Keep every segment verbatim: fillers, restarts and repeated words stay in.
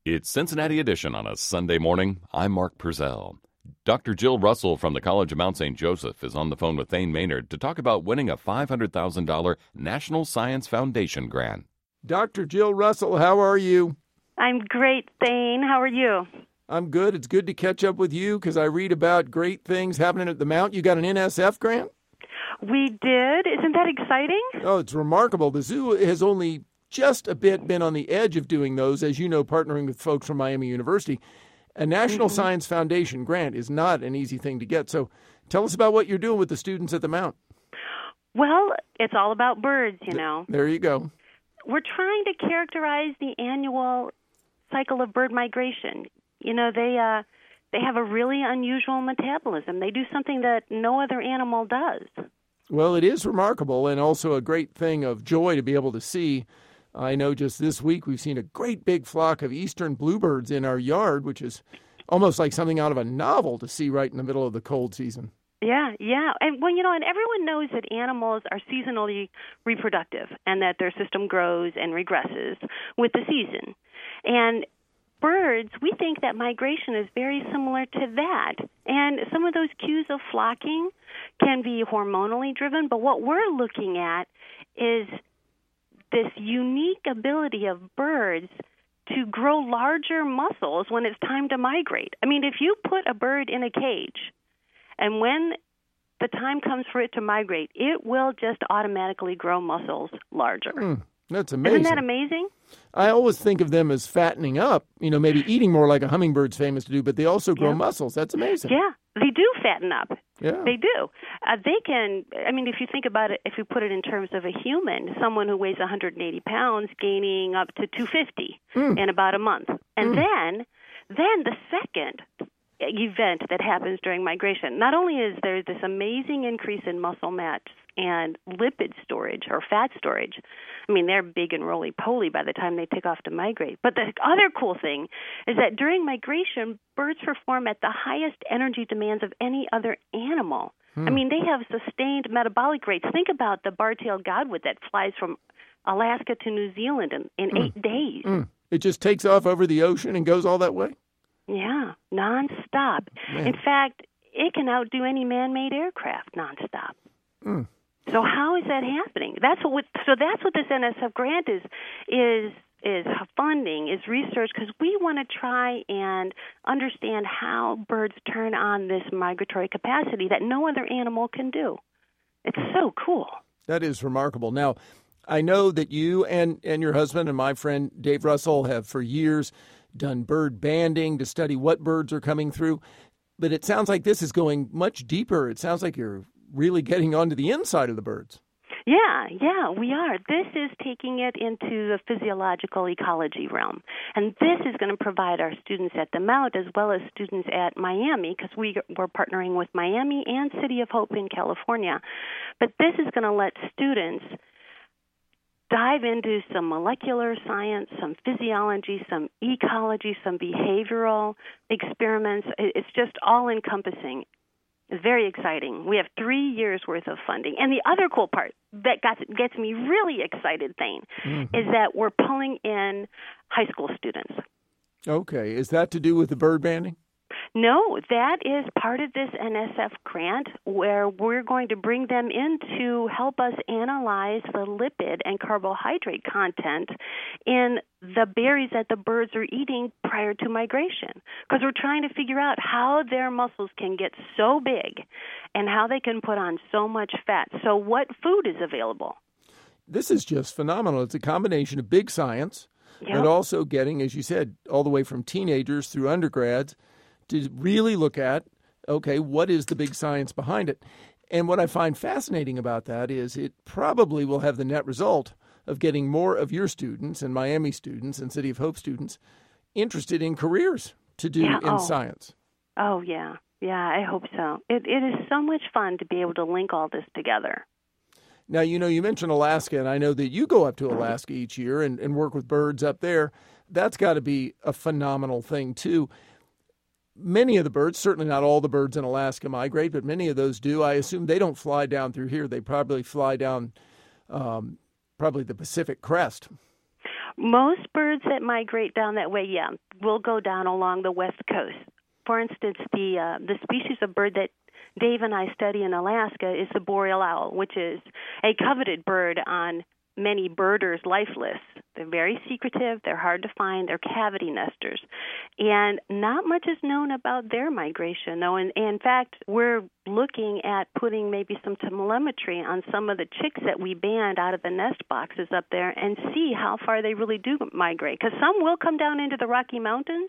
It's Cincinnati Edition on a Sunday morning. I'm Mark Purcell. Doctor Jill Russell from the College of Mount Saint Joseph is on the phone with Thane Maynard to talk about winning a five hundred thousand dollars National Science Foundation grant. Doctor Jill Russell, how are you? I'm great, Thane. How are you? I'm good. It's good to catch up with you because I read about great things happening at the Mount. You got an N S F grant? We did. Isn't that exciting? Oh, it's remarkable. The zoo has only just a bit been on the edge of doing those, as you know, partnering with folks from Miami University. A National mm-hmm. Science Foundation grant is not an easy thing to get. So tell us about what you're doing with the students at the Mount. Well, it's all about birds, you know. There you go. We're trying to characterize the annual cycle of bird migration. You know, they uh, they have a really unusual metabolism. They do something that no other animal does. Well, it is remarkable and also a great thing of joy to be able to see. I know just this week we've seen a great big flock of eastern bluebirds in our yard, which is almost like something out of a novel to see right in the middle of the cold season. Yeah, yeah. And well, you know, and everyone knows that animals are seasonally reproductive and that their system grows and regresses with the season. And birds, we think that migration is very similar to that. And some of those cues of flocking can be hormonally driven, but what we're looking at is this unique ability of birds to grow larger muscles when it's time to migrate. I mean, if you put a bird in a cage, and when the time comes for it to migrate, it will just automatically grow muscles larger. Mm, that's amazing. Isn't that amazing? I always think of them as fattening up, you know, maybe eating more like a hummingbird's famous to do, but they also grow yeah. muscles. That's amazing. Yeah, they do fatten up. Yeah. They do. Uh, they can, I mean, if you think about it, if you put it in terms of a human, someone who weighs one hundred eighty pounds gaining up to two hundred fifty mm. in about a month. And mm. then, then the second event that happens during migration, not only is there this amazing increase in muscle mass and lipid storage or fat storage, I mean, they're big and roly-poly by the time they take off to migrate. But the other cool thing is that during migration, birds perform at the highest energy demands of any other animal. Hmm. I mean, they have sustained metabolic rates. Think about the bar-tailed godwit that flies from Alaska to New Zealand in, in mm. eight days. Mm. It just takes off over the ocean and goes all that way? Yeah, nonstop. Man. In fact, it can outdo any man-made aircraft nonstop. Mm. So how is that happening? That's what. So that's what this N S F grant is is is funding, is research, because we want to try and understand how birds turn on this migratory capacity that no other animal can do. It's so cool. That is remarkable. Now, I know that you and, and your husband and my friend Dave Russell have for years done bird banding to study what birds are coming through, but it sounds like this is going much deeper. It sounds like you're really getting onto the inside of the birds. Yeah, yeah, we are. This is taking it into the physiological ecology realm. And this is going to provide our students at the Mount as well as students at Miami, because we, we're partnering with Miami and City of Hope in California. But this is going to let students dive into some molecular science, some physiology, some ecology, some behavioral experiments. It's just all-encompassing. It's very exciting. We have three years' worth of funding. And the other cool part that got, gets me really excited, Thane, mm-hmm. is that we're pulling in high school students. Okay. Is that to do with the bird banding? No, that is part of this N S F grant where we're going to bring them in to help us analyze the lipid and carbohydrate content in the berries that the birds are eating prior to migration. Because we're trying to figure out how their muscles can get so big and how they can put on so much fat. So what food is available? This is just phenomenal. It's a combination of big science, yep. but also getting, as you said, all the way from teenagers through undergrads, to really look at, okay, what is the big science behind it? And what I find fascinating about that is it probably will have the net result of getting more of your students and Miami students and City of Hope students interested in careers to do yeah, in oh. science. Oh, yeah. Yeah, I hope so. It, it is so much fun to be able to link all this together. Now, you know, you mentioned Alaska, and I know that you go up to Alaska each year and, and work with birds up there. That's got to be a phenomenal thing, too. Many of the birds, certainly not all the birds in Alaska migrate, but many of those do. I assume they don't fly down through here. They probably fly down um, probably the Pacific crest. Most birds that migrate down that way, yeah, will go down along the west coast. For instance, the uh, the species of bird that Dave and I study in Alaska is the boreal owl, which is a coveted bird on many birders' life lists. They're very secretive. They're hard to find. They're cavity nesters. And not much is known about their migration, though. And, and in fact, we're looking at putting maybe some telemetry on some of the chicks that we banned out of the nest boxes up there and see how far they really do migrate. Because some will come down into the Rocky Mountains,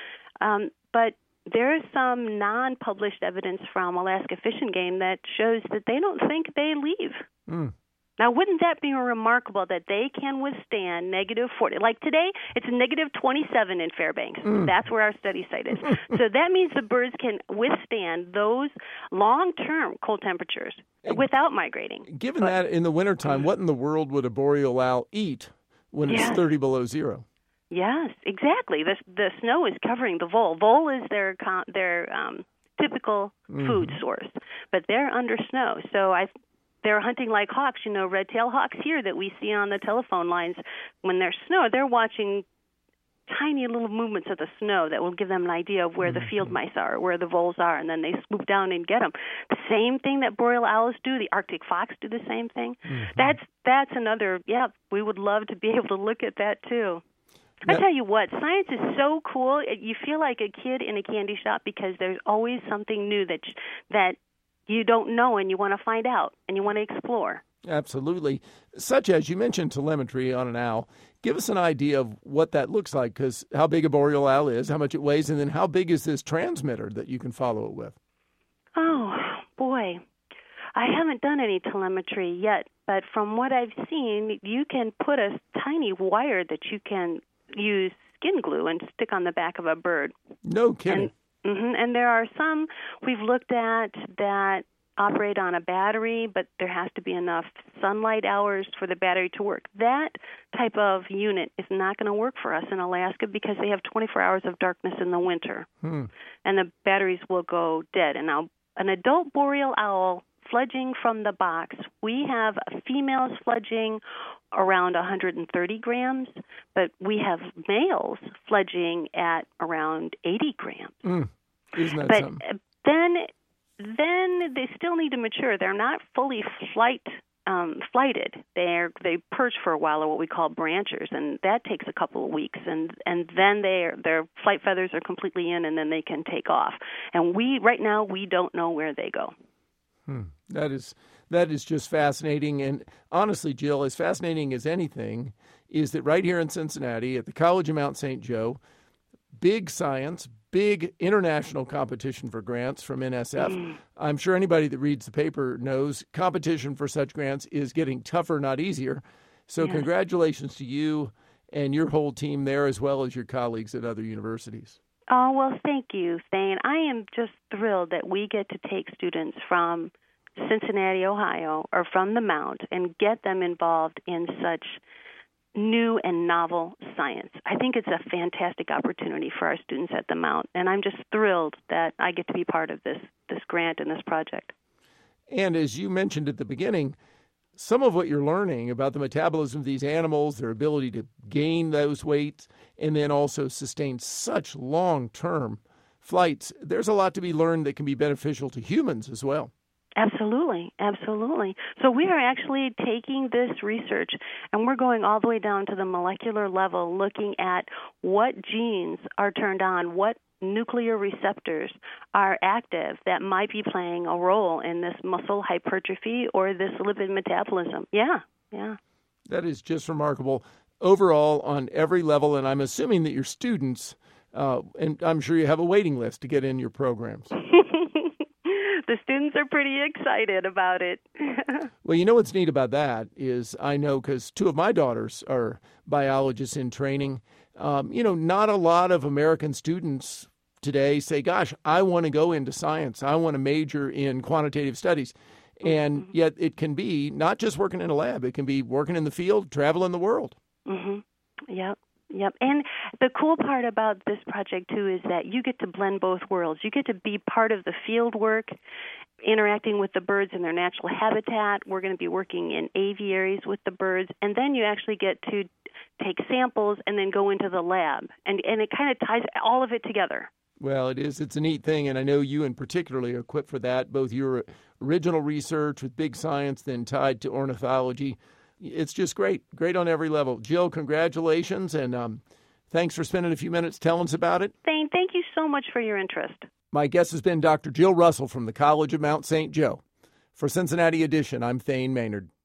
um, but there's some non-published evidence from Alaska Fish and Game that shows that they don't think they leave. Mm. Now, wouldn't that be remarkable that they can withstand negative forty? Like today, it's negative twenty-seven in Fairbanks. Mm. That's where our study site is. So that means the birds can withstand those long-term cold temperatures without migrating. Given but, that in the wintertime, what in the world would a boreal owl eat when yes. it's thirty below zero? Yes, exactly. The the snow is covering the vole. Vole is their their um, typical mm. food source, but they're under snow. So I. They're hunting like hawks, you know, red-tailed hawks here that we see on the telephone lines. When there's snow, they're watching tiny little movements of the snow that will give them an idea of where mm-hmm. the field mice are, or where the voles are, and then they swoop down and get them. The same thing that boreal owls do. The Arctic fox do the same thing. Mm-hmm. That's that's another, yeah, we would love to be able to look at that too. I tell you what, science is so cool. You feel like a kid in a candy shop because there's always something new that that you don't know and you want to find out and you want to explore. Absolutely. Such as you mentioned telemetry on an owl. Give us an idea of what that looks like, because how big a boreal owl is, how much it weighs, and then how big is this transmitter that you can follow it with? Oh, boy. I haven't done any telemetry yet, but from what I've seen, you can put a tiny wire that you can use skin glue and stick on the back of a bird. No kidding. And, Mm-hmm. And there are some we've looked at that operate on a battery, but there has to be enough sunlight hours for the battery to work. That type of unit is not going to work for us in Alaska because they have twenty-four hours of darkness in the winter, hmm. and the batteries will go dead. And now an adult boreal owl fledging from the box, we have females fledging around one hundred thirty grams, but we have males fledging at around eighty grams. Mm. Isn't that but something? then, then they still need to mature. They're not fully flight um, flighted. They're they perch for a while, or what we call branchers, and that takes a couple of weeks. And and then they their flight feathers are completely in, and then they can take off. And we right now we don't know where they go. Hmm. That is that is just fascinating. And honestly, Jill, as fascinating as anything is that right here in Cincinnati at the College of Mount Saint Joe, big science, big international competition for grants from N S F. Mm. I'm sure anybody that reads the paper knows competition for such grants is getting tougher, not easier. So yeah. Congratulations to you and your whole team there, as well as your colleagues at other universities. Oh, well, thank you, Thane. I am just thrilled that we get to take students from Cincinnati, Ohio, or from the Mount and get them involved in such new and novel science. I think it's a fantastic opportunity for our students at the Mount, and I'm just thrilled that I get to be part of this this grant and this project. And as you mentioned at the beginning, some of what you're learning about the metabolism of these animals, their ability to gain those weights, and then also sustain such long-term flights, there's a lot to be learned that can be beneficial to humans as well. Absolutely, absolutely. So we are actually taking this research and we're going all the way down to the molecular level, looking at what genes are turned on, what nuclear receptors are active that might be playing a role in this muscle hypertrophy or this lipid metabolism. Yeah, yeah. That is just remarkable overall on every level, and I'm assuming that your students, uh, and I'm sure you have a waiting list to get in your programs. The students are pretty excited about it. Well, you know what's neat about that is I know because two of my daughters are biologists in training. Um, you know, not a lot of American students today say, gosh, I want to go into science. I want to major in quantitative studies. And mm-hmm. yet it can be not just working in a lab. It can be working in the field, traveling the world. Mm-hmm. Yep. Yep. And the cool part about this project, too, is that you get to blend both worlds. You get to be part of the field work, interacting with the birds in their natural habitat. We're going to be working in aviaries with the birds. And then you actually get to take samples, and then go into the lab. And, and it kind of ties all of it together. Well, it is. It's a neat thing, and I know you in particularly are equipped for that, both your original research with big science then tied to ornithology. It's just great, great on every level. Jill, congratulations, and um, thanks for spending a few minutes telling us about it. Thane, thank you so much for your interest. My guest has been Doctor Jill Russell from the College of Mount Saint Joe. For Cincinnati Edition, I'm Thane Maynard.